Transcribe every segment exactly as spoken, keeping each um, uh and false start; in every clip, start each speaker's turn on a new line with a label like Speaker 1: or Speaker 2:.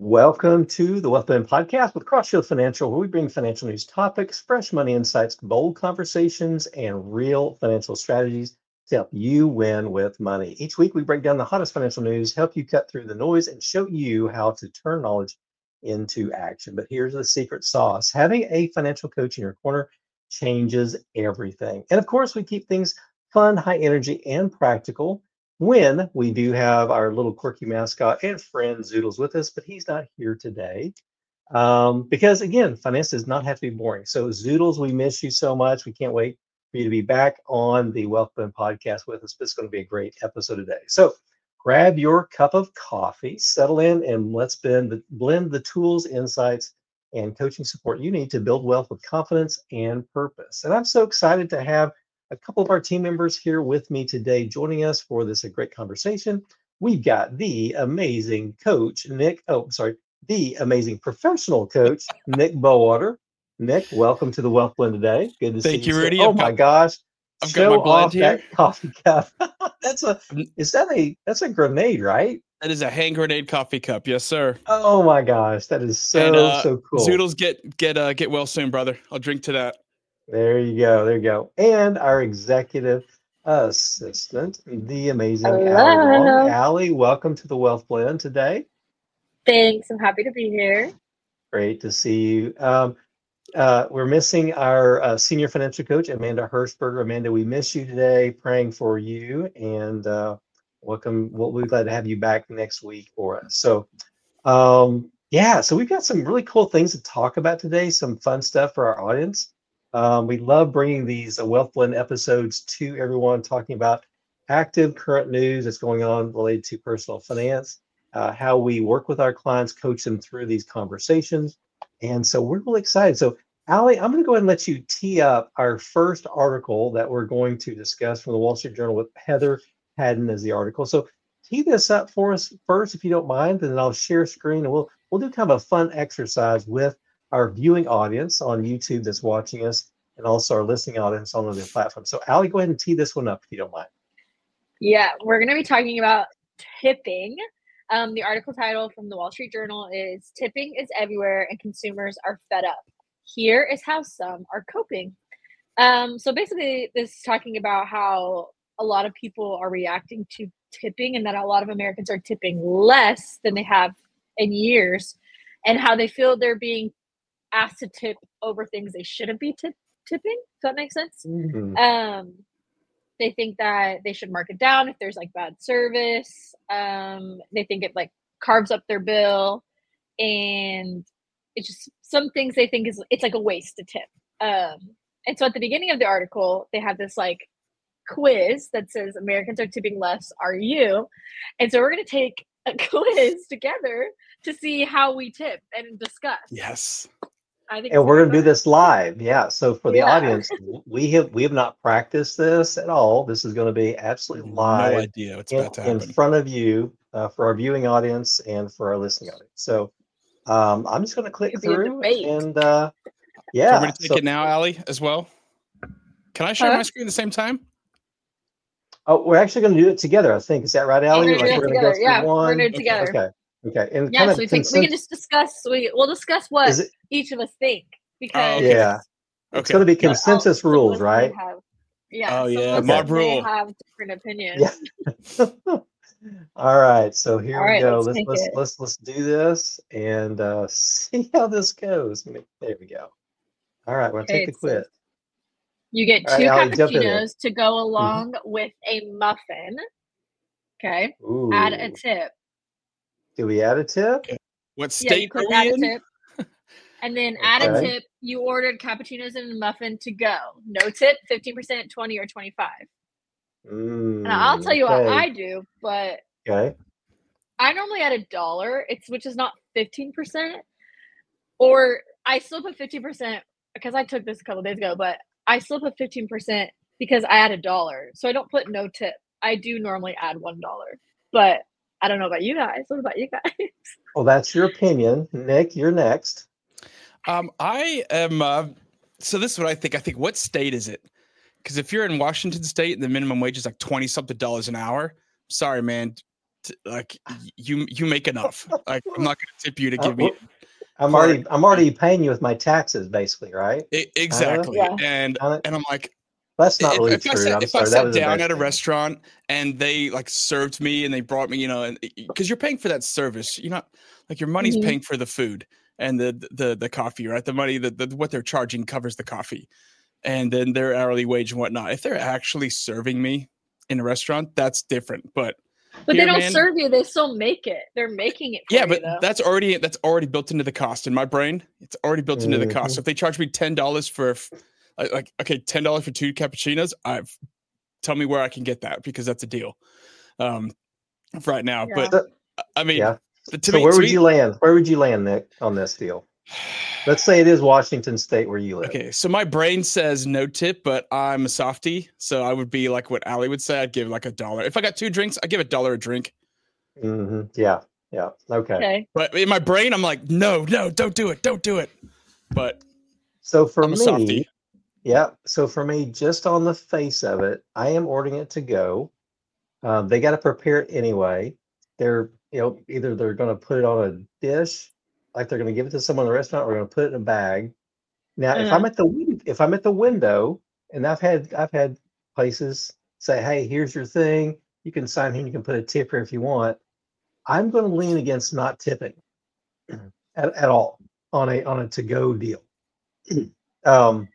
Speaker 1: Welcome to the Wealth Blend Podcast with Crossfield Financial, where we bring financial news topics, fresh money insights, bold conversations, and real financial strategies to help you win with money. Each week, we break down the hottest financial news, help you cut through the noise, and show you how to turn knowledge into action. But here's the secret sauce: having a financial coach in your corner changes everything. And of course, we keep things fun, high energy, and practical when we do have our little quirky mascot and friend Zoodles with us, but he's not here today. Um, because again, finance does not have to be boring. So Zoodles, we miss you so much. We can't wait for you to be back on the Wealth Blend podcast with us. But it's going to be a great episode today. So grab your cup of coffee, settle in, and let's blend the, blend the tools, insights, and coaching support you need to build wealth with confidence and purpose. And I'm so excited to have a couple of our team members here with me today, joining us for this a great conversation. We've got the amazing coach, Nick. Oh, sorry, the amazing professional coach, Nick Bowater. Nick, welcome to the Wealth Blend today. Good to
Speaker 2: Thank
Speaker 1: see you.
Speaker 2: you, Rudy.
Speaker 1: Oh
Speaker 2: I've
Speaker 1: my
Speaker 2: got,
Speaker 1: gosh!
Speaker 2: I've
Speaker 1: Show
Speaker 2: got my blend
Speaker 1: off
Speaker 2: here.
Speaker 1: that coffee cup. that's a. Is that a? That's a grenade, right?
Speaker 2: That is a hand grenade coffee cup. Yes, sir.
Speaker 1: Oh my gosh, that is so
Speaker 2: and, uh,
Speaker 1: so cool.
Speaker 2: Zoodles, get get uh, get well soon, brother. I'll drink to that.
Speaker 1: There you go. There you go. And our executive assistant, the amazing Allie Wong.
Speaker 3: Hello.
Speaker 1: Allie, welcome to the Wealth Blend today.
Speaker 3: Thanks. I'm happy to be here.
Speaker 1: Great to see you. Um, uh, we're missing our uh, senior financial coach, Amanda Hirschberger. Amanda, we miss you today, praying for you, and uh, welcome. We'll be glad to have you back next week for us. So, um, yeah, so we've got some really cool things to talk about today, some fun stuff for our audience. Um, we love bringing these uh, Wealth Blend episodes to everyone, talking about active current news that's going on related to personal finance, uh, how we work with our clients, coach them through these conversations. And so we're really excited. So, Allie, I'm going to go ahead and let you tee up our first article that we're going to discuss from the Wall Street Journal with Heather Haddon as the article. So tee this up for us first, if you don't mind, and then I'll share screen and we'll we'll do kind of a fun exercise with our viewing audience on YouTube that's watching us, and also our listening audience on the platform. So, Allie, go ahead and tee this one up if you don't mind.
Speaker 3: Yeah, we're going to be talking about tipping. Um, the article title from the Wall Street Journal is "Tipping is Everywhere and Consumers Are Fed Up. Here is how some are coping." Um, so basically, this is talking about how a lot of people are reacting to tipping, and that a lot of Americans are tipping less than they have in years, and how they feel they're being asked to tip over things they shouldn't be tip- tipping. Does that make sense?
Speaker 1: Mm-hmm.
Speaker 3: Um, they think that they should mark it down if there's like bad service. Um, they think it like carves up their bill, and it's just some things they think is it's like a waste to tip. Um, and so at the beginning of the article, they have this like quiz that says Americans are tipping less. Are you? And so we're going to take a quiz together to see how we tip and discuss.
Speaker 2: Yes.
Speaker 3: I think
Speaker 1: And we're going to do
Speaker 3: fun.
Speaker 1: this live. Yeah. So for the
Speaker 3: Yeah.
Speaker 1: audience, we have we have not practiced this at all. This is going to be absolutely live.
Speaker 2: No idea what's
Speaker 1: in,
Speaker 2: about to
Speaker 1: in
Speaker 2: happen.
Speaker 1: front of you uh, for our viewing audience and for our listening audience. So um, I'm just going to click
Speaker 3: It'll be a
Speaker 1: through
Speaker 3: debate.
Speaker 1: and uh,
Speaker 2: Do
Speaker 1: yeah.
Speaker 2: you want me to take
Speaker 1: So,
Speaker 2: it now, Allie, as well? Can I share
Speaker 3: Huh?
Speaker 2: my screen at the same time?
Speaker 1: oh, we're actually going to do it together. I think is that right, Allie?
Speaker 3: We're gonna
Speaker 1: Like
Speaker 3: do
Speaker 1: we're
Speaker 3: it
Speaker 1: going to go
Speaker 3: together.
Speaker 1: through
Speaker 3: Yeah,
Speaker 1: one.
Speaker 3: we're gonna do it
Speaker 2: Okay.
Speaker 3: together.
Speaker 1: Okay. Okay. And
Speaker 3: Yeah,
Speaker 1: kind
Speaker 3: so
Speaker 1: of
Speaker 3: we take we
Speaker 1: consent-
Speaker 3: can just discuss. We we'll discuss what
Speaker 1: is it,
Speaker 3: each of us think because
Speaker 2: okay.
Speaker 1: yeah. It's
Speaker 2: Okay.
Speaker 1: going to be
Speaker 2: Got it.
Speaker 1: consensus
Speaker 3: some of
Speaker 1: rules,
Speaker 3: us may
Speaker 1: right?
Speaker 3: have- yeah.
Speaker 2: Oh,
Speaker 3: some
Speaker 2: yeah,
Speaker 3: of us
Speaker 1: mob
Speaker 3: may
Speaker 2: rule.
Speaker 3: have different opinions.
Speaker 1: Yeah. All right, so here
Speaker 3: All
Speaker 1: we
Speaker 3: right,
Speaker 1: go.
Speaker 3: let's
Speaker 1: Let's
Speaker 3: take
Speaker 1: let's
Speaker 3: it.
Speaker 1: let's let's do this and uh, see how this goes. There we go. All right, we're gonna take
Speaker 3: Okay,
Speaker 1: the
Speaker 3: it says
Speaker 1: quiz.
Speaker 3: you get
Speaker 1: All right,
Speaker 3: two
Speaker 1: Allie, jump in there.
Speaker 3: cappuccinos to go along with a muffin. Okay.
Speaker 1: Ooh,
Speaker 3: Add a tip.
Speaker 1: do we add a tip?
Speaker 2: What
Speaker 3: Yeah, you
Speaker 2: state
Speaker 3: click
Speaker 2: are
Speaker 3: add
Speaker 2: we
Speaker 3: a
Speaker 2: in?
Speaker 3: tip. And then add a
Speaker 1: Okay.
Speaker 3: tip. You ordered cappuccinos and a muffin to go. No tip, fifteen percent, twenty, or twenty-five.
Speaker 1: Mm,
Speaker 3: And I'll tell you what
Speaker 1: okay.
Speaker 3: I do, but
Speaker 1: Okay.
Speaker 3: I normally add a dollar, it's which is not fifteen percent. Or I still put fifteen percent because I took this a couple days ago, but I still put fifteen percent because I add a dollar. So I don't put no tip. I do normally add one dollar. But I don't know about you guys. What about you guys?
Speaker 1: Well, that's your opinion. Nick, you're next.
Speaker 2: Um, I am. Uh, so this is what I think. I think what state is it? Because if you're in Washington State and the minimum wage is like twenty something dollars an hour, sorry, man, t- like y- you you make enough. Like I'm not going to tip you to
Speaker 1: Uh,
Speaker 2: give me
Speaker 1: well, I'm
Speaker 2: part-
Speaker 1: already I'm already paying you with my taxes, basically, right?
Speaker 2: E- exactly.
Speaker 3: Yeah.
Speaker 2: And
Speaker 1: Kinda-
Speaker 2: and I'm like,
Speaker 1: That's not
Speaker 2: if,
Speaker 1: really
Speaker 2: if I
Speaker 1: true.
Speaker 2: sat,
Speaker 1: I'm
Speaker 2: if I
Speaker 1: sorry. That
Speaker 2: sat
Speaker 1: was
Speaker 2: down at a
Speaker 1: embarrassing.
Speaker 2: restaurant and they like served me and they brought me, you know, and because you're paying for that service, you're not like your money's
Speaker 3: Mhm.
Speaker 2: paying for the food and the the the coffee, right? The money that the, what they're charging covers the coffee, and then their hourly wage and whatnot. If they're actually serving me in a restaurant, that's different. But
Speaker 3: But
Speaker 2: here,
Speaker 3: they don't
Speaker 2: man,
Speaker 3: serve you; they still make it. They're making it for
Speaker 2: yeah,
Speaker 3: you,
Speaker 2: but
Speaker 3: though.
Speaker 2: that's already that's already built into the cost in my brain. It's already built into the cost.
Speaker 1: Mhm.
Speaker 2: So if they charge me ten dollars for f- like, like okay, ten dollars for two cappuccinos, I've tell me where I can get that because that's a deal. Um, right now,
Speaker 3: Yeah.
Speaker 2: but
Speaker 1: So-
Speaker 2: I mean,
Speaker 1: yeah.
Speaker 2: to
Speaker 1: So
Speaker 2: me,
Speaker 1: where
Speaker 2: to
Speaker 1: would
Speaker 2: me-
Speaker 1: you land? Where would you land, Nick, on this deal? Let's say it is Washington State where you live.
Speaker 2: Okay, so my brain says no tip, but I'm a softie, so I would be like what Allie would say. I'd give like a dollar. If I got two drinks, I give a dollar a drink.
Speaker 1: hmm Yeah. Yeah. Okay.
Speaker 3: Okay.
Speaker 2: But in my brain, I'm like, no, no, don't do it, don't do it. But
Speaker 1: So for
Speaker 2: I'm a
Speaker 1: me,
Speaker 2: softie.
Speaker 1: yeah. So for me, just on the face of it, I am ordering it to go. Um, they got to prepare it anyway. They're, you know, either they're going to put it on a dish, like they're going to give it to someone in the restaurant, or going to put it in a bag. Now, if
Speaker 3: Uh-huh.
Speaker 1: I'm at the win- if I'm at the window, and I've had I've had places say, "Hey, here's your thing. You can sign here. You can put a tip here if you want." I'm going to lean against not tipping at, at all on a on a to go deal. um,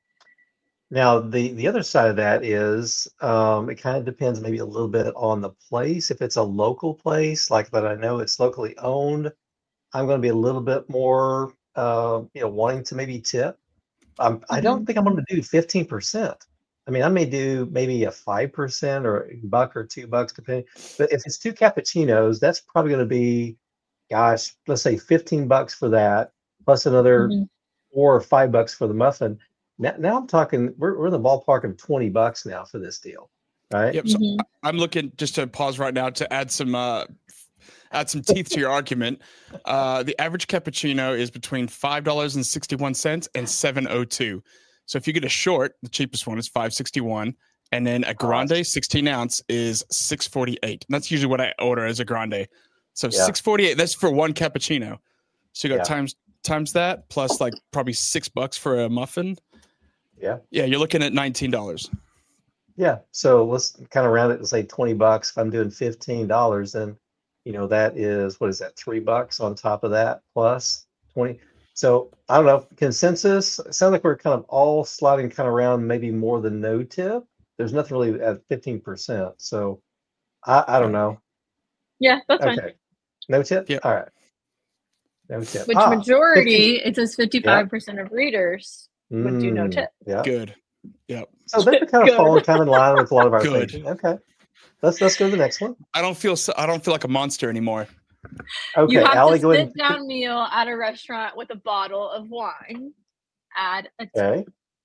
Speaker 1: now the the other side of that is um, it kind of depends maybe a little bit on the place. If it's a local place like that, I know it's locally owned. I'm going to be a little bit more uh, you know wanting to maybe tip. Um, I don't
Speaker 3: Mhm.
Speaker 1: think I'm going to do fifteen percent. I mean, I may do maybe a five percent or a buck or two bucks, depending. But if it's two cappuccinos, that's probably going to be, gosh, let's say fifteen bucks for that, plus another
Speaker 3: Mhm.
Speaker 1: four or five bucks for the muffin. Now, now I'm talking, we're, we're in the ballpark of twenty bucks now for this deal, right?
Speaker 2: Yep. So
Speaker 3: Mhm.
Speaker 2: I'm looking just to pause right now to add some uh, add some teeth to your argument. Uh, the average cappuccino is between five dollars and sixty one cents and seven oh two. So if you get a short, the cheapest one is five sixty one, and then a grande sixteen ounce is six forty eight. And that's usually what I order as a grande. So
Speaker 1: Yeah.
Speaker 2: six forty eight. That's for one cappuccino. So you got
Speaker 1: Yeah.
Speaker 2: times times that plus like probably six bucks for a muffin.
Speaker 1: Yeah.
Speaker 2: Yeah, you're looking at nineteen dollars.
Speaker 1: Yeah. So let's kind of round it to say twenty bucks. If I'm doing fifteen dollars, then, you know, that is, what is that? Three bucks on top of that plus twenty. So I don't know. Consensus. It sounds like we're kind of all sliding kind of around maybe more than no tip. There's nothing really at fifteen percent. So I, I don't know.
Speaker 3: Yeah, that's fine.
Speaker 1: Okay. No tip?
Speaker 2: Yeah.
Speaker 1: All right. No tip.
Speaker 3: Which
Speaker 1: Ah,
Speaker 3: majority, it says fifty-five percent of readers would do no
Speaker 1: mm,
Speaker 3: tip.
Speaker 1: Yeah.
Speaker 2: Good. Yep.
Speaker 1: So they're kind of
Speaker 3: Good.
Speaker 1: falling kind of in line with a lot of our
Speaker 2: Good.
Speaker 1: thinking. Okay. Let's let's go to the next one.
Speaker 2: I don't feel so, I don't feel like a monster anymore.
Speaker 1: Okay,
Speaker 3: You have
Speaker 1: Allie,
Speaker 3: to
Speaker 1: go ahead.
Speaker 3: sit down meal at a restaurant with a bottle of wine. Add a tip.
Speaker 1: Okay.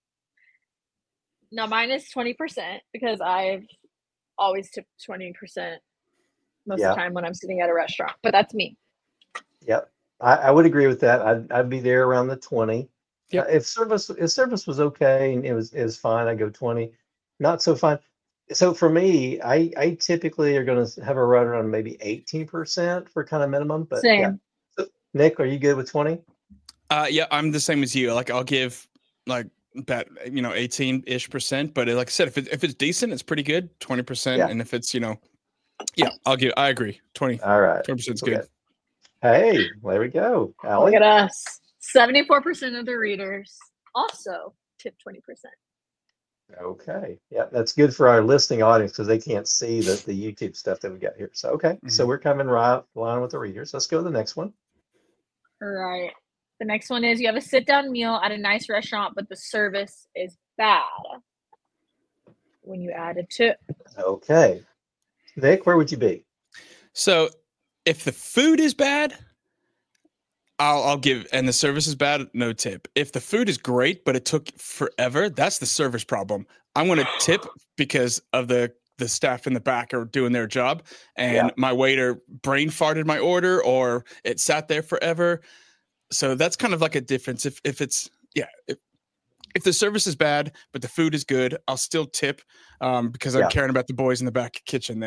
Speaker 3: Now mine is twenty percent because I've always tipped twenty percent most
Speaker 1: Yeah.
Speaker 3: of the time when I'm sitting at a restaurant. But that's me.
Speaker 1: Yep. I, I would agree with that. I'd I'd be there around the twenty.
Speaker 2: Yep.
Speaker 1: Uh, if service if service was okay and it was it was fine, I'd go twenty. Not so fine. So for me, I I typically are going to have a run around maybe eighteen percent for kind of minimum. But
Speaker 3: Same.
Speaker 1: yeah. So, Nick, are you good with twenty?
Speaker 2: Uh, yeah, I'm the same as you. Like I'll give like that, you know, eighteen ish percent. But like I said, if it, if it's decent, it's pretty good, twenty percent.
Speaker 1: Yeah.
Speaker 2: And if it's, you know, yeah, I'll give, I agree. twenty,
Speaker 1: All right.
Speaker 2: twenty percent is
Speaker 1: Okay.
Speaker 2: good.
Speaker 1: Hey, there we go.
Speaker 3: Look
Speaker 1: Allie.
Speaker 3: at us. seventy-four percent of the readers also tip twenty percent.
Speaker 1: Okay. Yeah, that's good for our listening audience because they can't see the, the YouTube stuff that we got here. So okay. So
Speaker 2: Mhm.
Speaker 1: we're coming right line with the readers. Let's go to the next one.
Speaker 3: All right. The next one is you have a sit down meal at a nice restaurant, but the service is bad. When you add a tip.
Speaker 1: Okay. Nick, where would you be?
Speaker 2: So if the food is bad, I'll, I'll give, and the service is bad, no tip. If the food is great, but it took forever, that's the service problem. I'm going to tip because of the, the staff in the back are doing their job, and
Speaker 1: Yeah.
Speaker 2: my waiter brain farted my order or it sat there forever. So that's kind of like a difference. If if it's, yeah, if, if the service is bad, but the food is good, I'll still tip um, because I'm
Speaker 1: Yeah.
Speaker 2: caring about the boys in the back kitchen there.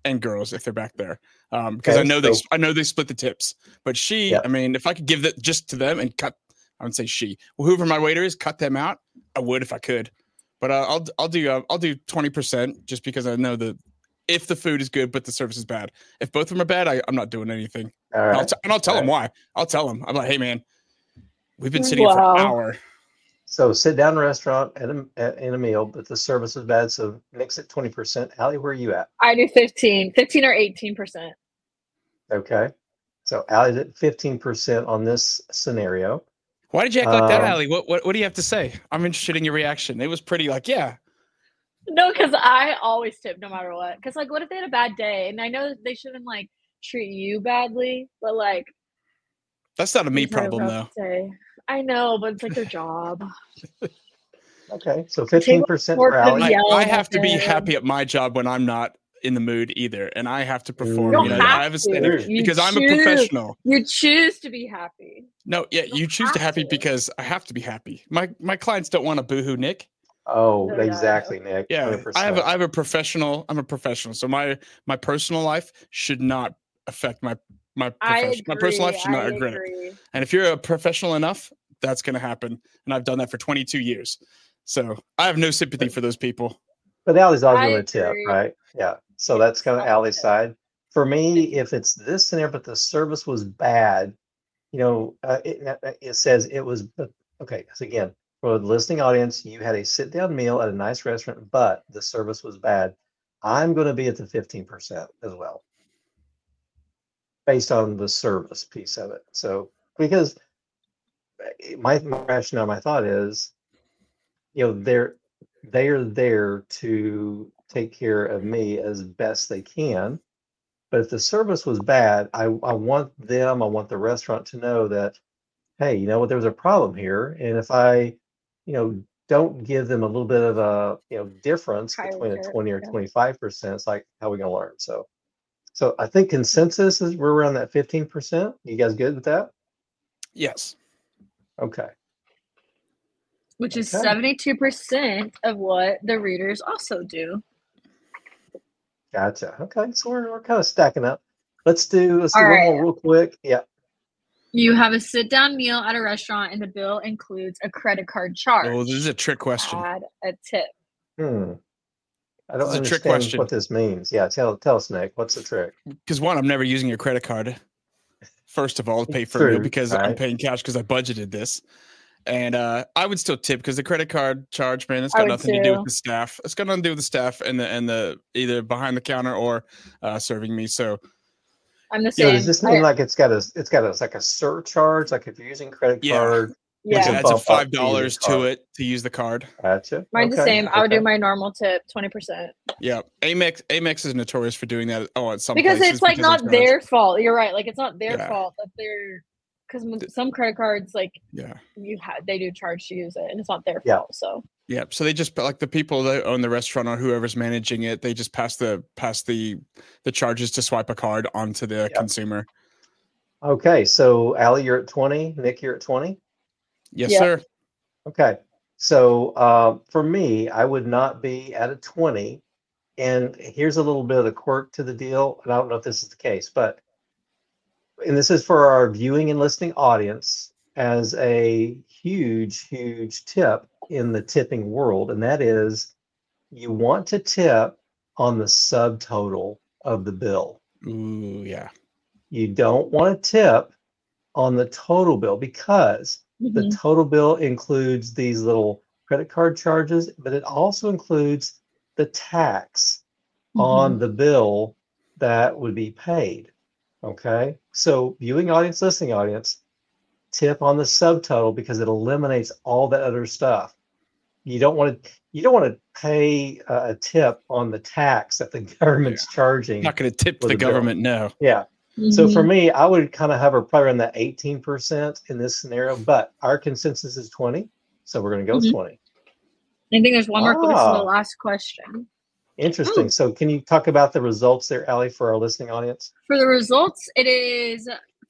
Speaker 2: and girls if they're back there, um, because
Speaker 1: Okay,
Speaker 2: I know they
Speaker 1: so-
Speaker 2: I know they split the tips. But she,
Speaker 1: Yeah.
Speaker 2: I mean, if I could give that just to them and cut, I would say she, well, whoever my waiter is, cut them out. I would if I could, but uh, I'll I'll do uh, I'll do twenty percent just because I know that if the food is good but the service is bad, if both of them are bad, I, I'm not doing anything.
Speaker 1: All
Speaker 2: And I'll
Speaker 1: right.
Speaker 2: t- and I'll tell
Speaker 1: All
Speaker 2: them
Speaker 1: right.
Speaker 2: why. I'll tell them. I'm like, hey man, we've been sitting here for
Speaker 3: Wow.
Speaker 2: an hour.
Speaker 1: So sit down restaurant at a, at, in a meal, but the service is bad. So Nick's at twenty percent. Allie, where are you at?
Speaker 3: I do fifteen, fifteen or eighteen percent.
Speaker 1: Okay. So Allie's at fifteen percent on this scenario.
Speaker 2: Why did you act like that,
Speaker 1: Um,
Speaker 2: Allie? What, what what do you have to say? I'm interested in your reaction. It was pretty like, yeah.
Speaker 3: No, because I always tip no matter what. Because like, what if they had a bad day? And I know that they shouldn't like treat you badly, but like,
Speaker 2: That's not a me
Speaker 3: they've had a
Speaker 2: problem
Speaker 3: rough
Speaker 2: though.
Speaker 3: day. I know, but it's like their job.
Speaker 1: Okay. So fifteen percent
Speaker 3: Take
Speaker 1: for
Speaker 3: one
Speaker 1: Allie.
Speaker 3: for
Speaker 2: I,
Speaker 3: the yell
Speaker 2: I
Speaker 3: at
Speaker 2: have to be
Speaker 3: them.
Speaker 2: happy at my job when I'm not in the mood either, and I have to perform.
Speaker 1: You
Speaker 2: You
Speaker 1: don't
Speaker 2: know,
Speaker 3: have
Speaker 2: I have a
Speaker 3: to.
Speaker 2: standard
Speaker 3: You
Speaker 2: because I'm a
Speaker 3: choose.
Speaker 2: professional.
Speaker 3: You choose to be happy.
Speaker 2: No, yeah,
Speaker 3: don't
Speaker 2: you choose to
Speaker 3: have
Speaker 2: happy
Speaker 3: to.
Speaker 2: because I have to be happy. My my clients don't want to boohoo Nick.
Speaker 1: Oh,
Speaker 3: No, yeah, I know.
Speaker 1: exactly, Nick.
Speaker 2: Yeah,
Speaker 1: one hundred percent.
Speaker 2: I have a, I have a professional. I'm a professional, so my my personal life should not affect my my
Speaker 3: I
Speaker 2: profession.
Speaker 3: agree.
Speaker 2: My personal life should not
Speaker 3: I
Speaker 2: regret it.
Speaker 3: agree.
Speaker 2: And if you're a professional enough, that's going to happen. And I've done that for twenty-two years, so I have no sympathy for those people.
Speaker 1: But Allie's always
Speaker 3: I
Speaker 1: going to tip,
Speaker 3: agree.
Speaker 1: right? Yeah. So
Speaker 3: Yes,
Speaker 1: that's kind of
Speaker 3: I'll
Speaker 1: Allie's
Speaker 3: tip.
Speaker 1: side. For me, if it's this scenario, but the service was bad, you know, uh, it, it says it was okay. So again, for the listening audience, you had a sit down meal at a nice restaurant, but the service was bad. I'm going to be at the fifteen percent as well, based on the service piece of it. So, because my, my rationale, my thought is, you know, they're they're there to take care of me as best they can. But if the service was bad, I, I want them, I want the restaurant to know that, hey, you know what, there was a problem here. And if I, you know, don't give them a little bit of a, you know, difference
Speaker 3: Higher
Speaker 1: between a
Speaker 3: tip,
Speaker 1: twenty or
Speaker 3: yeah.
Speaker 1: twenty-five percent, it's like, how are we going to learn? So, so I think consensus is we're around that fifteen percent. You guys good with that?
Speaker 2: Yes.
Speaker 1: Okay.
Speaker 3: Which is
Speaker 1: Okay.
Speaker 3: seventy-two percent of what the readers also do.
Speaker 1: Gotcha. Okay. So we're, we're kind of stacking up. Let's do, let's do
Speaker 3: All
Speaker 1: one
Speaker 3: right.
Speaker 1: more real quick. Yeah.
Speaker 3: You have a sit down meal at a restaurant and the bill includes a credit card charge.
Speaker 2: Oh, this is a trick question.
Speaker 3: Add a tip.
Speaker 1: Hmm. I don't
Speaker 2: This is a trick
Speaker 1: understand
Speaker 2: question.
Speaker 1: what this means. Yeah. Tell, tell us, Nick, what's the trick?
Speaker 2: Because one, I'm never using a credit card. First of all, to pay for a
Speaker 1: True,
Speaker 2: meal because I'm
Speaker 1: right.
Speaker 2: paying cash because I budgeted this. And uh, I would still tip because the credit card charge, man, it's
Speaker 3: I
Speaker 2: got
Speaker 3: would
Speaker 2: nothing to do
Speaker 3: too.
Speaker 2: with the staff. It's got nothing to do with the staff and the and the either behind the counter or uh, serving me. So
Speaker 3: I'm the
Speaker 1: So
Speaker 3: same.
Speaker 1: does this mean
Speaker 3: I-
Speaker 1: like it's got a, it's got a, it's like a surcharge? Like if you're using credit
Speaker 2: Yeah.
Speaker 1: card,
Speaker 2: which
Speaker 3: yeah,
Speaker 1: a
Speaker 2: adds a
Speaker 1: bump up
Speaker 2: five
Speaker 1: to
Speaker 2: dollars
Speaker 1: use
Speaker 2: to
Speaker 1: card.
Speaker 2: it to use the card.
Speaker 1: Gotcha.
Speaker 3: mine's the
Speaker 1: Okay,
Speaker 3: same. I would
Speaker 1: okay.
Speaker 3: do my normal tip, twenty percent.
Speaker 2: Yeah, Amex Amex is notorious for doing that. Oh, at some
Speaker 3: Because
Speaker 2: places
Speaker 3: it's like
Speaker 2: they
Speaker 3: not
Speaker 2: charge.
Speaker 3: their fault. You're right. Like it's not their
Speaker 2: Yeah.
Speaker 3: fault that they're because some credit cards like
Speaker 2: Yeah,
Speaker 3: you have they do charge to use it and it's not their
Speaker 1: Yeah.
Speaker 3: fault. So
Speaker 2: yeah. So they just like the people that own the restaurant or whoever's managing it, they just pass the pass the the charges to swipe a card onto the
Speaker 1: Yeah.
Speaker 2: consumer.
Speaker 1: Okay. So Allie, you're at twenty. Nick, you're at twenty.
Speaker 2: Yes,
Speaker 3: Yeah.
Speaker 2: sir.
Speaker 1: Okay. So uh, for me, I would not be at a twenty. And here's a little bit of the quirk to the deal. And I don't know if this is the case, but, and this is for our viewing and listening audience as a huge, huge tip in the tipping world. And that is you want to tip on the subtotal of the bill.
Speaker 2: Ooh, yeah.
Speaker 1: You don't want to tip on the total bill because the
Speaker 3: mhm.
Speaker 1: total bill includes these little credit card charges, but it also includes the tax on the bill that would be paid. Okay. So viewing audience, listening audience, tip on the subtotal because it eliminates all that other stuff. You don't want to, you don't want to pay a a tip on the tax that the government's charging.
Speaker 2: Not going to tip
Speaker 1: For
Speaker 2: the,
Speaker 1: the bill.
Speaker 2: government. No.
Speaker 1: Yeah. So for
Speaker 3: Mhm.
Speaker 1: me, I would kind of hover probably around that eighteen percent in this scenario, but our consensus is twenty. So we're going to go with
Speaker 3: Mhm.
Speaker 1: twenty.
Speaker 3: I think there's one more. This is the
Speaker 1: Ah.
Speaker 3: last question.
Speaker 1: Interesting. So can you talk about the results there, Allie, for our listening audience?
Speaker 3: For the results, it is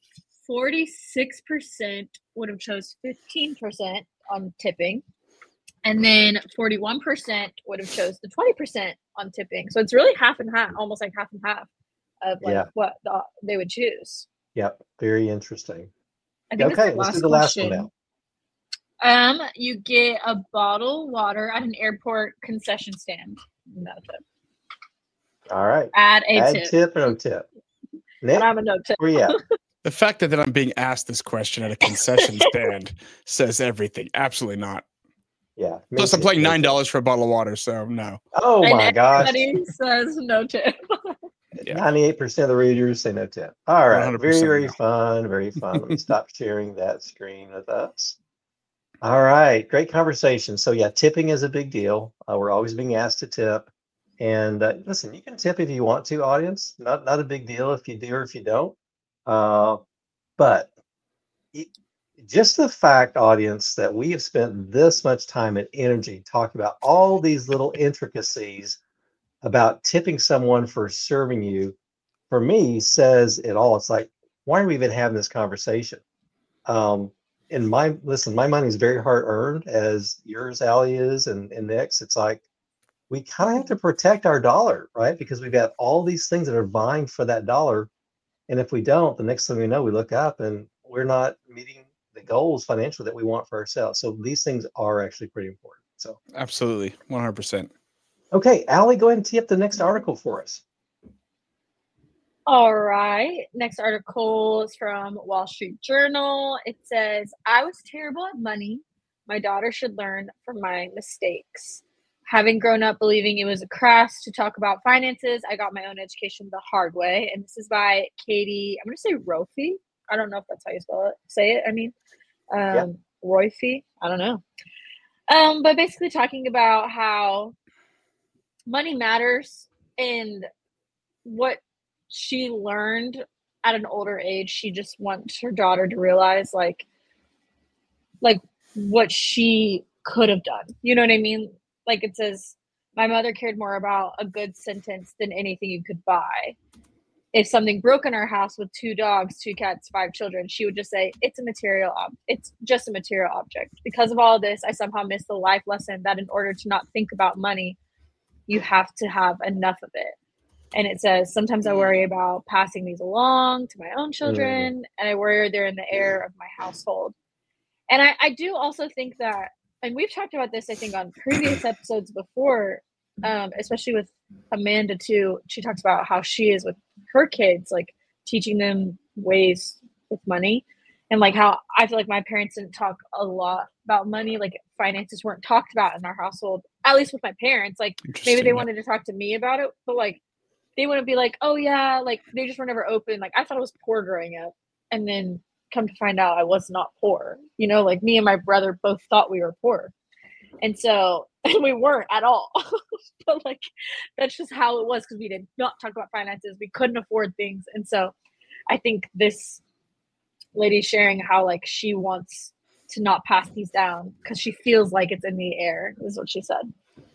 Speaker 3: forty-six percent would have chose fifteen percent on tipping, and then forty-one percent would have chose the twenty percent on tipping. So it's really half and half, almost like half and half of like
Speaker 1: Yeah.
Speaker 3: what the, they would choose.
Speaker 1: Yep. Very interesting.
Speaker 3: I think
Speaker 1: Okay,
Speaker 3: that's
Speaker 1: let's do
Speaker 3: last
Speaker 1: the last
Speaker 3: question.
Speaker 1: one now.
Speaker 3: Um, you get a bottle of water at an airport concession stand. No tip.
Speaker 1: All right.
Speaker 3: Add a
Speaker 1: Add
Speaker 3: tip.
Speaker 1: tip or no tip? Nick,
Speaker 3: And I'm a no tip.
Speaker 1: where you at?
Speaker 2: The fact that, that I'm being asked this question at a concession stand says everything. Absolutely not.
Speaker 1: Yeah. me
Speaker 2: Plus, I'm
Speaker 1: too,
Speaker 2: paying
Speaker 1: me
Speaker 2: nine
Speaker 1: too.
Speaker 2: dollars for a bottle of water, so no.
Speaker 1: Oh
Speaker 3: And
Speaker 1: my gosh.
Speaker 3: everybody says no tip.
Speaker 2: Yeah.
Speaker 1: ninety-eight percent of the readers say no tip. All right. Very,
Speaker 2: one hundred percent
Speaker 1: very
Speaker 2: no.
Speaker 1: fun. Very fun. Let me stop sharing that screen with us. All right. Great conversation. So, yeah, tipping is a big deal. Uh, we're always being asked to tip. And uh, listen, you can tip if you want to, audience. Not, not a big deal if you do or if you don't. Uh, but it, just the fact, audience, that we have spent this much time and energy talking about all these little intricacies about tipping someone for serving you, for me, says it all. It's like, why are we even having this conversation? Um, and my listen, my money is very hard earned, as yours, Allie, is, and, and Nick's. It's like we kind of have to protect our dollar, right? Because we've got all these things that are vying for that dollar. And if we don't, the next thing we know, we look up and we're not meeting the goals financially that we want for ourselves. So these things are actually pretty important. So
Speaker 2: Absolutely. one hundred percent.
Speaker 1: okay, Allie, go ahead and tee up the next article for us.
Speaker 3: All right. Next article is from Wall Street Journal. It says, I was terrible at money. My daughter should learn from my mistakes. Having grown up believing it was a crass to talk about finances, I got my own education the hard way. And this is by Katie, I'm going to say Rofi. I don't know if that's how you spell it. Say it, I mean. Um,
Speaker 1: Yeah.
Speaker 3: Roifi. I don't know. Um, but basically talking about how money matters and what she learned at an older age. She just wants her daughter to realize like like what she could have done. You know what I mean? Like it says, my mother cared more about a good sentence than anything you could buy. If something broke in our house with two dogs, two cats, five children, she would just say, it's a material ob- it's just a material object. Because of all this, I somehow missed the life lesson that in order to not think about money, you have to have enough of it. And it says, sometimes I worry about passing these along to my own children, mm. and I worry they're in the air of my household. And I, I do also think that, and we've talked about this, I think, on previous episodes before, um, especially with Amanda, too. She talks about how she is with her kids, like teaching them ways with money. And like how I feel like my parents didn't talk a lot about money, like finances weren't talked about in our household, at least with my parents. Like maybe they wanted to talk to me about it, but like they wouldn't be like, oh yeah, like they just were never open. Like I thought I was poor growing up, and then come to find out I was not poor. You know, like me and my brother both thought we were poor, and so and we weren't at all. But like that's just how it was, because we did not talk about finances. We couldn't afford things, and so I think this lady sharing how like she wants to not pass these down because she feels like it's in the air is what she said.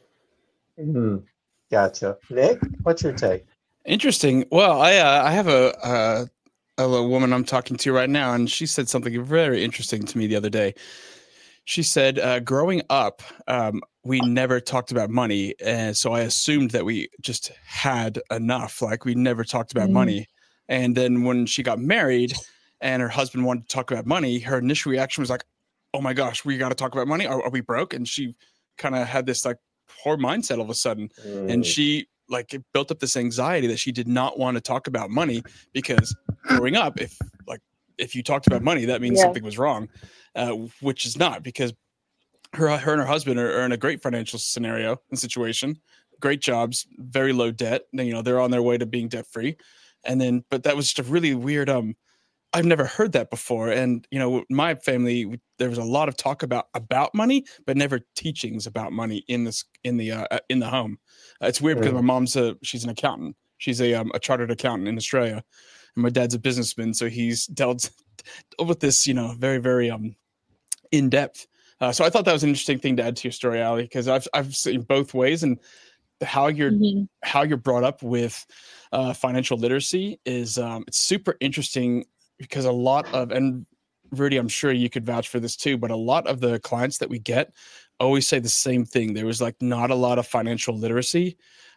Speaker 1: Mm-hmm. Gotcha. Nick, what's your take?
Speaker 2: Interesting. Well, I uh, I have a, a a little woman I'm talking to right now, and she said something very interesting to me the other day. She said, uh, growing up, um, we never talked about money, and so I assumed that we just had enough. Like we never talked about mm. money. And then when she got married, and her husband wanted to talk about money, her initial reaction was like, "Oh my gosh, we got to talk about money. Are, are we broke?" And she kind of had this like poor mindset all of a sudden, mm. and she like it built up this anxiety that she did not want to talk about money, because growing up, if like if you talked about money, that means yeah. something was wrong, uh, which is not, because her her and her husband are, are in a great financial scenario and situation, great jobs, very low debt. You know, they're on their way to being debt free, and then but that was just a really weird. Um, I've never heard that before, and you know, my family we, there was a lot of talk about about money, but never teachings about money in this in the uh, in the home. Uh, it's weird because my mom's a she's an accountant. She's a um, a chartered accountant in Australia, and my dad's a businessman, so he's dealt, dealt with this, you know, very very um in depth. Uh, so I thought that was an interesting thing to add to your story, Allie, because I've I've seen both ways, and how you're mm-hmm. how you're brought up with uh, financial literacy is um, it's super interesting. Because a lot of, and Rudy, I'm sure you could vouch for this too, but a lot of the clients that we get always say the same thing. There was like not a lot of financial literacy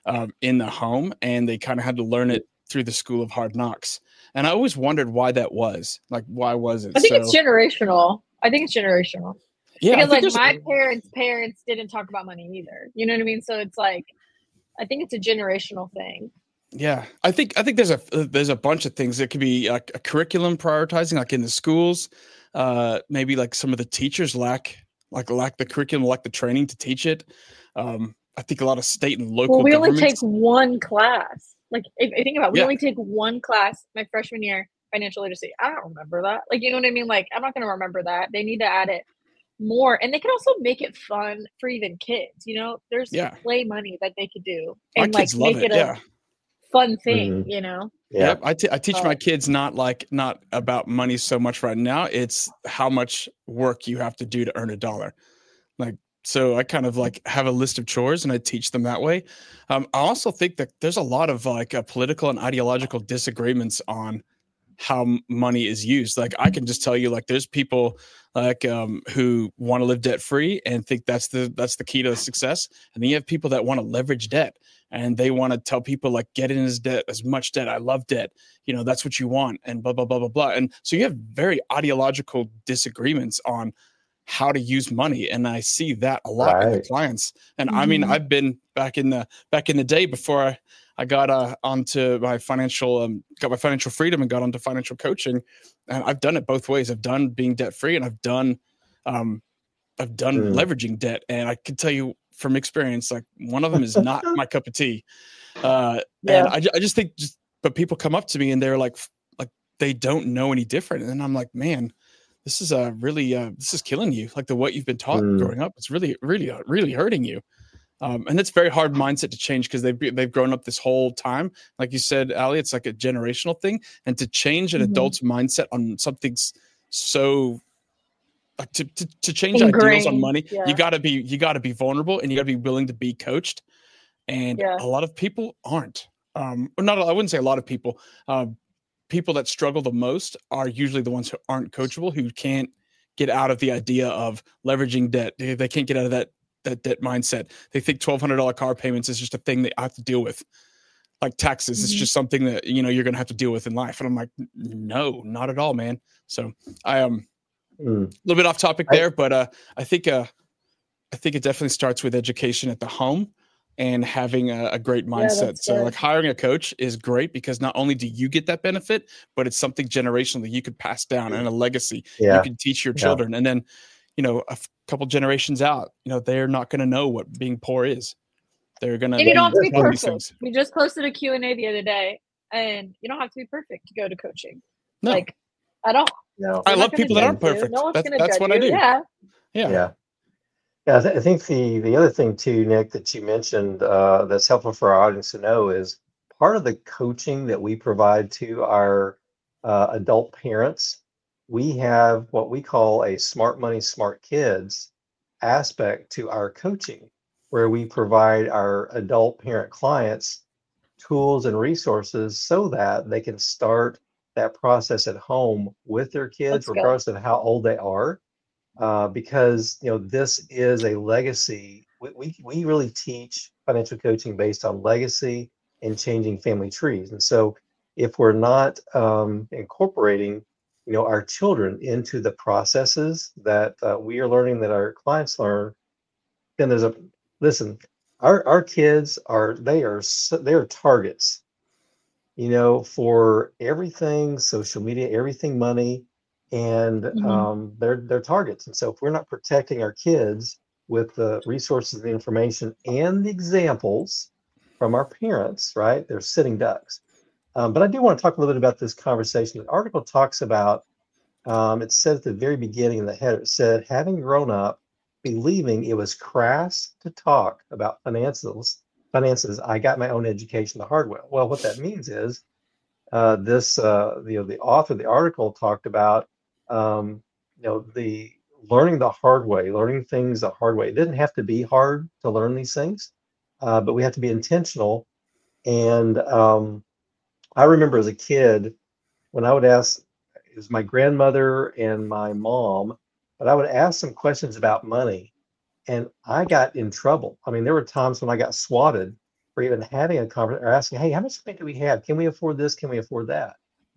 Speaker 2: um, in the home, and they kind of had to learn it through the school of hard knocks. And I always wondered why that was. Like, why was it?
Speaker 3: I think
Speaker 2: so,
Speaker 3: it's generational. I think it's generational.
Speaker 2: yeah, I
Speaker 3: Because
Speaker 2: think
Speaker 3: like
Speaker 2: there's
Speaker 3: my parents' parents didn't talk about money either. You know what I mean? So it's like, I think it's a generational thing.
Speaker 2: Yeah, I think I think there's a there's a bunch of things that could be like a curriculum prioritizing, like in the schools. Uh, maybe like some of the teachers lack like lack the curriculum, lack the training to teach it. Um, I think a lot of state and local
Speaker 3: Well, we only
Speaker 2: governments.
Speaker 3: take one class. Like, if, if you think about it, we
Speaker 2: Yeah.
Speaker 3: only take one class my freshman year, financial literacy. I don't remember that. Like, you know what I mean? Like, I'm not going to remember that. They need to add it more. And they could also make it fun for even kids. You know, there's
Speaker 2: Yeah.
Speaker 3: play money that they could do
Speaker 2: My
Speaker 3: and like
Speaker 2: kids love
Speaker 3: make
Speaker 2: it.
Speaker 3: it a
Speaker 2: Yeah.
Speaker 3: fun thing,
Speaker 1: Mhm.
Speaker 3: you know?
Speaker 1: Yeah.
Speaker 2: Yep. I, t- I teach my
Speaker 3: But-
Speaker 2: kids not like not about money so much right now. It's how much work you have to do to earn a dollar. Like, so I kind of like have a list of chores and I teach them that way. Um, I also think that there's a lot of like uh, political and ideological disagreements on how m- money is used. Like, I can just tell you, like, there's people like um, who want to live debt free and think that's the that's the key to success. And then you have people that want to leverage debt and they want to tell people like, get in as debt as much debt. I love debt. You know, that's what you want, and blah blah blah blah blah. And so you have very ideological disagreements on how to use money, and I see that a lot in the
Speaker 1: Right.
Speaker 2: clients. And I mean,
Speaker 3: Mhm.
Speaker 2: I've been back in the back in the day before I, I got uh, onto my financial um, got my financial freedom and got onto financial coaching, and I've done it both ways. I've done being debt free, and I've done um, I've done
Speaker 1: Mm.
Speaker 2: leveraging debt. And I can tell you from experience, like, one of them is not my cup of tea. Uh,
Speaker 3: Yeah.
Speaker 2: And I, ju- I just think, just but people come up to me and they're like, f- like they don't know any different, and I'm like, man, this is uh really uh this is killing you. Like, the what you've been taught
Speaker 1: Mm.
Speaker 2: growing up, it's really really uh, really hurting you. Um, and it's very hard mindset to change because they've they've grown up this whole time. Like you said, Ali, it's like a generational thing, and to change an
Speaker 3: Mhm.
Speaker 2: adult's mindset on something's so like to to, to change ideals on
Speaker 3: Ingrained,
Speaker 2: money,
Speaker 3: yeah.
Speaker 2: you gotta be you gotta be vulnerable and you gotta be willing to be coached. And
Speaker 3: Yeah.
Speaker 2: a lot of people aren't. Um, or not, I wouldn't say a lot of people. Um, people that struggle the most are usually the ones who aren't coachable, who can't get out of the idea of leveraging debt. They, they can't get out of that that debt mindset. They think twelve hundred dollars car payments is just a thing they have to deal with. Like taxes, it's
Speaker 3: Mhm.
Speaker 2: just something that, you know, you're going to have to deal with in life. And I'm like, no, not at all, man. So I am um,
Speaker 1: Mm.
Speaker 2: a little bit off topic
Speaker 1: I-
Speaker 2: there, but uh, I think uh, I think it definitely starts with education at the home and having a, a great mindset.
Speaker 3: that's
Speaker 2: So
Speaker 3: good.
Speaker 2: like hiring a coach is great because not only do you get that benefit, but it's something generational that you could pass down and a legacy
Speaker 1: Yeah.
Speaker 2: you can teach your
Speaker 1: Yeah.
Speaker 2: children. And then, you know, a f- couple generations out, you know, they're not going to know what being poor is. They're going
Speaker 3: And you don't have to be
Speaker 2: taught these
Speaker 3: perfect.
Speaker 2: things.
Speaker 3: We just posted a Q and A the other day, and you don't have to be perfect to go to coaching.
Speaker 2: No,
Speaker 3: Like, at all.
Speaker 1: No.
Speaker 2: I
Speaker 3: We're not
Speaker 2: love
Speaker 3: gonna
Speaker 2: people that
Speaker 3: judge
Speaker 2: aren't
Speaker 3: you.
Speaker 2: perfect.
Speaker 3: No one's
Speaker 2: That's,
Speaker 3: gonna
Speaker 2: that's
Speaker 3: judge
Speaker 2: what I
Speaker 3: you.
Speaker 2: do.
Speaker 3: Yeah.
Speaker 2: Yeah.
Speaker 1: Yeah. Yeah, I, th- I think the the other thing too, Nick, that you mentioned uh, that's helpful for our audience to know is part of the coaching that we provide to our uh, adult parents. We have what we call a Smart Money, Smart Kids aspect to our coaching, where we provide our adult parent clients tools and resources so that they can start that process at home with their kids,
Speaker 3: That's good.
Speaker 1: regardless of how old they are. Uh, because you know this is a legacy. We, we we really teach financial coaching based on legacy and changing family trees. And so, if we're not um, incorporating, you know, our children into the processes that uh, we are learning, that our clients learn, then there's a listen. Our our kids are they are so- they are targets, you know, for everything social media, everything money, and
Speaker 3: Mhm.
Speaker 1: um, they're they're targets. And so if we're not protecting our kids with the resources, the information, and the examples from our parents, right? They're sitting ducks. Um, but I do want to talk a little bit about this conversation. The article talks about. Um, it said at the very beginning in the header, it said, having grown up believing it was crass to talk about finances, finances, I got my own education the hard way. Well, what that means is uh, this, uh, you know, the author of the article talked about, um, you know, the learning the hard way, learning things the hard way. It didn't have to be hard to learn these things, uh, but we have to be intentional. And um, I remember as a kid, when I would ask, it was my grandmother and my mom, but I would ask some questions about money and I got in trouble. I mean, there were times when I got swatted or even having a conversation or asking, hey, how much money do we have? Can we afford this? Can we afford that?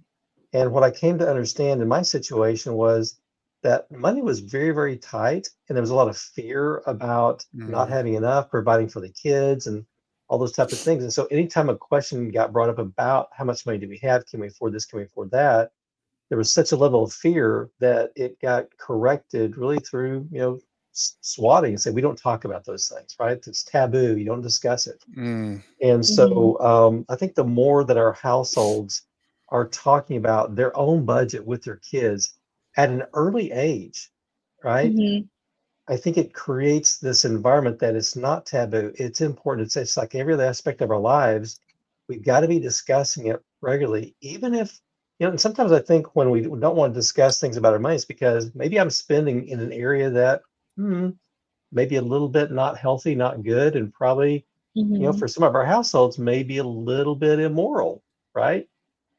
Speaker 1: And what I came to understand in my situation was that money was very, very tight. And there was a lot of fear about not
Speaker 2: Mm.
Speaker 1: having enough, providing for the kids and all those type of things. And so anytime a question got brought up about how much money do we have? Can we afford this? Can we afford that? There was such a level of fear that it got corrected really through, you know, s- swatting and say, we don't talk about those things, right? It's taboo. You don't discuss it.
Speaker 2: Mm.
Speaker 1: And
Speaker 3: Mhm.
Speaker 1: so um, I think the more that our households are talking about their own budget with their kids at an early age, right?
Speaker 3: Mhm.
Speaker 1: I think it creates this environment that it's not taboo. It's important. It's, it's like every other aspect of our lives. We've got to be discussing it regularly, even if, you know, and sometimes I think when we don't want to discuss things about our money, it's because maybe I'm spending in an area that hmm, maybe a little bit not healthy, not good, and probably, you know,
Speaker 3: Mhm.
Speaker 1: for some of our households, maybe a little bit immoral, right?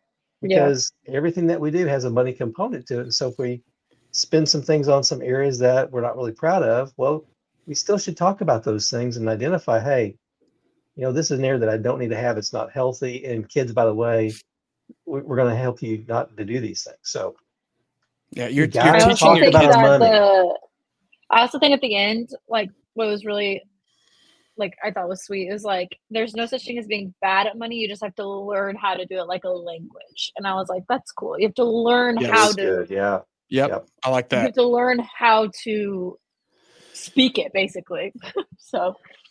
Speaker 3: Yeah.
Speaker 1: Because everything that we do has a money component to it. And so if we spend some things on some areas that we're not really proud of, well, we still should talk about those things and identify, hey, you know, this is an area that I don't need to have. It's not healthy. And kids, by the way, we- we're going to help you not to do these things. So
Speaker 2: Yeah,
Speaker 1: we
Speaker 2: you're you're
Speaker 1: got
Speaker 3: I
Speaker 1: to
Speaker 3: also
Speaker 2: teaching
Speaker 1: talk
Speaker 2: your
Speaker 3: think
Speaker 1: about our
Speaker 2: kids.
Speaker 3: that
Speaker 1: money.
Speaker 3: the I also think at the end, like what was really like I thought was sweet is like there's no such thing as being bad at money. You just have to learn how to do it like a language. And I was like, that's cool. You have to learn
Speaker 1: That is
Speaker 3: how
Speaker 2: Yes.
Speaker 3: to
Speaker 1: good. Yeah.
Speaker 2: Yep.
Speaker 1: Yep.
Speaker 2: I like
Speaker 3: you have
Speaker 2: that.
Speaker 3: to learn how to speak it basically. So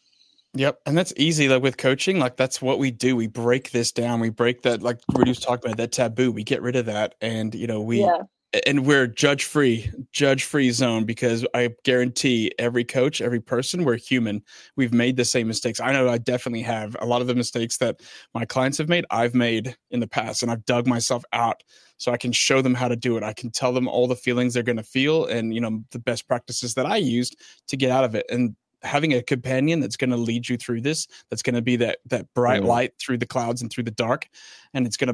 Speaker 2: Yep. And that's easy. Like with coaching, like that's what we do. We break this down. We break that, like Rudy was talking about, that taboo. We get rid of that. And, you know, we,
Speaker 3: yeah.
Speaker 2: and we're judge free, judge free zone, because I guarantee every coach, every person, we're human. We've made the same mistakes. I know I definitely have. A lot of the mistakes that my clients have made, I've made in the past, and I've dug myself out so I can show them how to do it. I can tell them all the feelings they're going to feel and, you know, the best practices that I used to get out of it. And having a companion that's going to lead you through this, that's going to be that that bright
Speaker 1: Mm.
Speaker 2: light through the clouds and through the dark, and it's going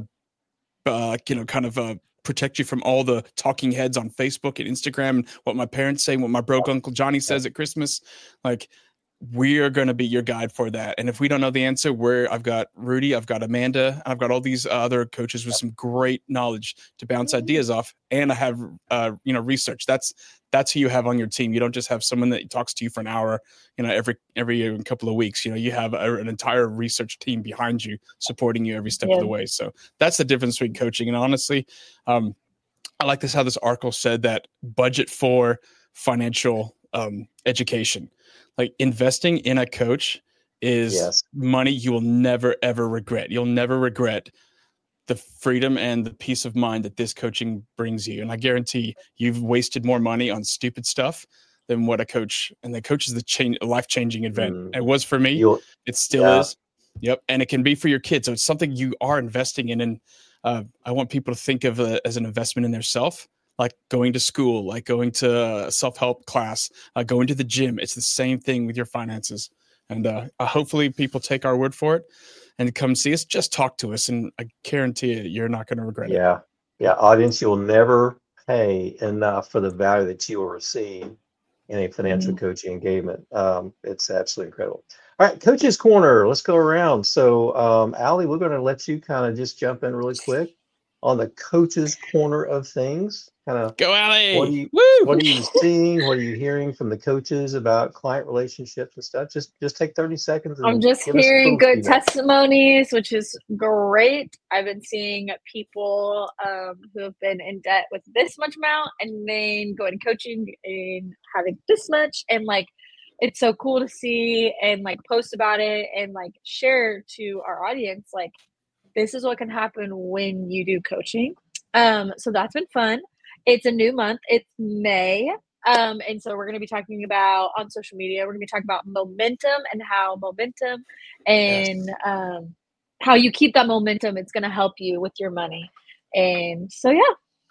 Speaker 2: to uh, you know kind of uh, protect you from all the talking heads on Facebook and Instagram and what my parents say, what my broke uncle Johnny says at Christmas. Like, we are going to be your guide for that. And if we don't know the answer, we're I've got Rudy, I've got Amanda, I've got all these other coaches with some great knowledge to bounce ideas off. And I have, uh, you know, research. That's that's who you have on your team. You don't just have someone that talks to you for an hour, you know, every every couple of weeks. You know, you have a, an entire research team behind you, supporting you every step of
Speaker 3: Yeah.
Speaker 2: the way. So that's the difference between coaching. And honestly, um, I like this how this article said that budget for financial um, education. Like, investing in a coach is
Speaker 1: Yes.
Speaker 2: money you will never ever regret. You'll never regret the freedom and the peace of mind that this coaching brings you. And I guarantee you've wasted more money on stupid stuff than what a coach, and the coach is the change, life changing event.
Speaker 1: Mm.
Speaker 2: It was for me.
Speaker 1: You'll,
Speaker 2: It still
Speaker 1: yeah.
Speaker 2: is. Yep. And it can be for your kids. So it's something you are investing in. And uh, I want people to think of it as an investment in their self, like going to school, like going to a self-help class, uh, going to the gym. It's the same thing with your finances. And uh, uh, hopefully people take our word for it and come see us. Just talk to us, and I guarantee you, you're not going to regret it.
Speaker 1: Yeah. Yeah. Audience, you'll never pay enough for the value that you will receive in a financial
Speaker 3: Mhm.
Speaker 1: coaching engagement. Um, it's absolutely incredible. All right, Coach's Corner. Let's go around. So, um, Allie, we're going to let you kind of just jump in really quick on the Coach's Corner of things. Kind of
Speaker 2: Go,
Speaker 1: what are
Speaker 2: Allie!
Speaker 1: you
Speaker 2: Woo!
Speaker 1: what are you seeing? What are you hearing from the coaches about client relationships and stuff? Just just take thirty seconds
Speaker 3: I'm
Speaker 1: and
Speaker 3: just
Speaker 1: give us a
Speaker 3: hearing
Speaker 1: little
Speaker 3: good
Speaker 1: feedback.
Speaker 3: testimonies, which is great. I've been seeing people um, who have been in debt with this much amount and then going to coaching and having this much. And like, it's so cool to see and like post about it and like share to our audience, like, this is what can happen when you do coaching. Um, so that's been fun. It's a new month. It's May. Um, and so we're going to be talking about on social media, we're going to be talking about momentum and how momentum
Speaker 1: Yes.
Speaker 3: and um, how you keep that momentum. It's going to help you with your money. And so, yeah,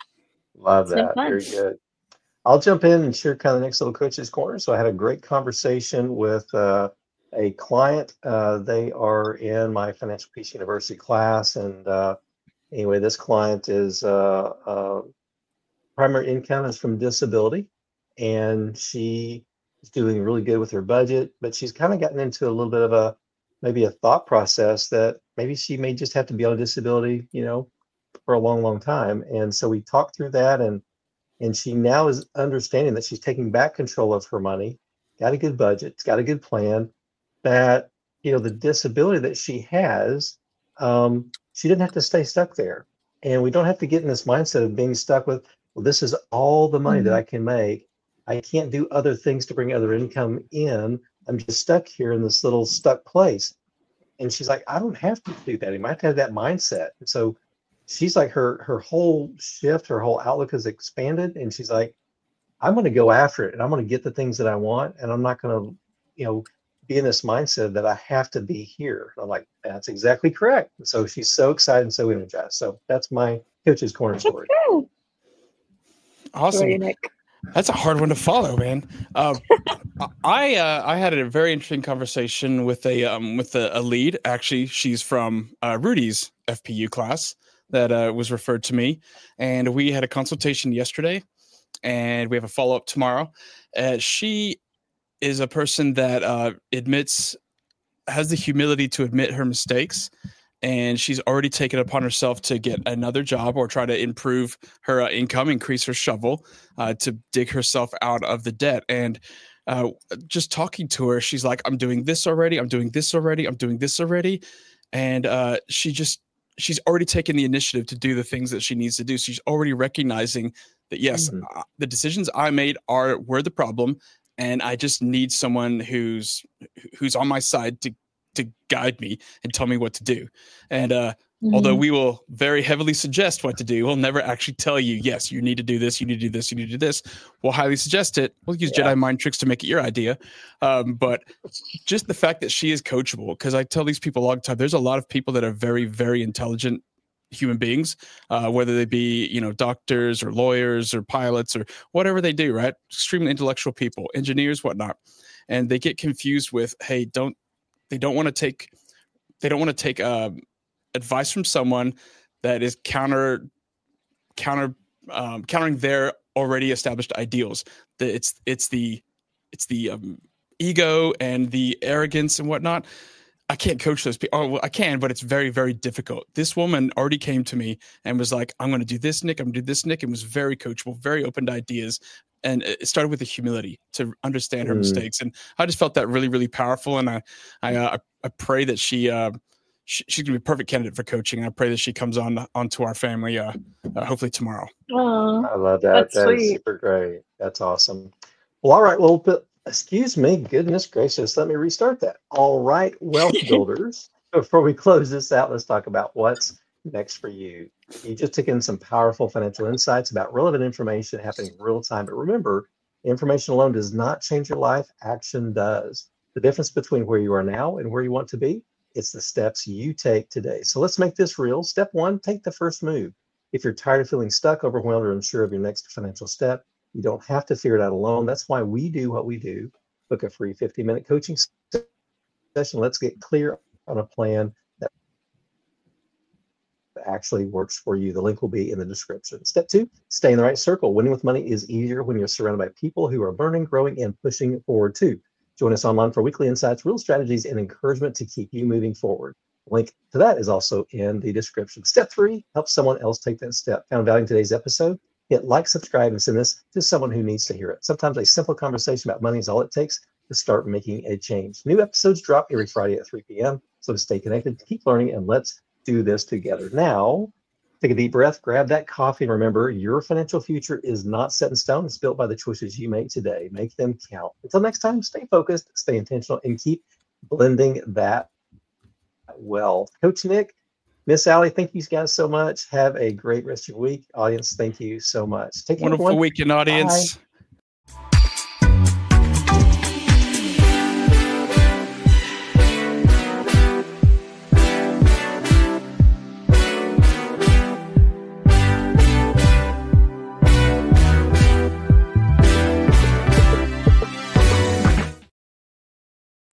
Speaker 1: Love
Speaker 3: it's been
Speaker 1: that.
Speaker 3: fun.
Speaker 1: Very good. I'll jump in and share kind of the next little Coach's Corner. So I had a great conversation with uh, a client. Uh, they are in my Financial Peace University class. And uh, anyway, this client is uh, uh, primary income is from disability. And she is doing really good with her budget, but she's kind of gotten into a little bit of a maybe a thought process that maybe she may just have to be on disability, you know, for a long, long time. And so we talked through that, and and she now is understanding that she's taking back control of her money, got a good budget, got a good plan, that, you know, the disability that she has, um, she didn't have to stay stuck there. And we don't have to get in this mindset of being stuck with, well, this is all the money that I can make. I can't do other things to bring other income in. I'm just stuck here in this little stuck place. And she's like, I don't have to do that anymore. I have to have that mindset. And so she's like, her her whole shift, her whole outlook has expanded. And she's like, I'm going to go after it, and I'm going to get the things that I want. And I'm not going to, you know, be in this mindset that I have to be here. And I'm like, that's exactly correct. And so she's so excited and so energized. So that's my Coach's Corner story.
Speaker 2: Awesome.
Speaker 3: Sorry, Nick.
Speaker 2: That's a hard one to follow, man. Uh, I uh, I had a very interesting conversation with a um, with a, a lead. Actually, she's from uh, Rudy's F P U class that uh, was referred to me, and we had a consultation yesterday, and we have a follow up tomorrow. Uh, she is a person that uh, admits has the humility to admit her mistakes. And she's already taken it upon herself to get another job or try to improve her uh, income, increase her shovel uh, to dig herself out of the debt. And uh, just talking to her, she's like, I'm doing this already. I'm doing this already. I'm doing this already. And uh, she just, she's already taken the initiative to do the things that she needs to do. She's already recognizing that, yes, mm-hmm. uh, the decisions I made are, were the problem. And I just need someone who's, who's on my side to to guide me and tell me what to do. And uh, mm-hmm. although we will very heavily suggest what to do, we'll never actually tell you, yes, you need to do this, you need to do this, you need to do this. We'll highly suggest it. We'll use yeah. Jedi mind tricks to make it your idea. Um, but just the fact that she is coachable, because I tell these people all the time, there's a lot of people that are very, very intelligent human beings, uh, whether they be, you know, doctors or lawyers or pilots or whatever they do, right? Extremely intellectual people, engineers, whatnot. And they get confused with, hey, don't, They don't want to take, they don't want to take uh, advice from someone that is counter, counter, um, countering their already established ideals. The, it's it's the, it's the um, ego and the arrogance and whatnot. I can't coach those people. Oh, well, I can, but it's very, very difficult. This woman already came to me and was like, "I'm going to do this, Nick. I'm going to do this, Nick," and was very coachable, very open to ideas. And it started with the humility to understand her mm. mistakes. And I just felt that really, really powerful. And I, I, uh, I pray that she, uh, she she's gonna be a perfect candidate for coaching. And I pray that she comes on onto our family, uh, uh hopefully tomorrow.
Speaker 3: Aww,
Speaker 1: I love that.
Speaker 3: That's,
Speaker 1: that's
Speaker 3: sweet.
Speaker 1: Super great. That's awesome. Well, all right. Well, but, excuse me. Goodness gracious. Let me restart that. All right, wealth builders. Before we close this out, let's talk about what's next for you. You just took in some powerful financial insights about relevant information happening in real time. But remember, information alone does not change your life. Action does. The difference between where you are now and where you want to be, it's the steps you take today. So let's make this real. Step one, take the first move. If you're tired of feeling stuck, overwhelmed, or unsure of your next financial step, you don't have to figure it out alone. That's why we do what we do. Book a free fifteen minute coaching session. Let's get clear on a plan that actually works for you. The link will be in the description. Step two, stay in the right circle. Winning with money is easier when you're surrounded by people who are learning, growing, and pushing forward too. Join us online for weekly insights, real strategies, and encouragement to keep you moving forward. Link to that is also in the description. Step three, help someone else take that step. Found value in today's episode? Hit like, subscribe, and send this to someone who needs to hear it. Sometimes a simple conversation about money is all it takes to start making a change. New episodes drop every Friday at three p.m. So to stay connected, keep learning, and let's do this together. Now, take a deep breath, grab that coffee, and remember, your financial future is not set in stone. It's built by the choices you make today. Make them count. Until next time, stay focused, stay intentional, and keep blending that well. Coach Nick, Miss Allie, thank you guys so much. Have a great rest of your week. Audience, thank you so much. Take care,
Speaker 2: Wonderful
Speaker 1: everyone.
Speaker 2: weekend, audience.
Speaker 1: Bye.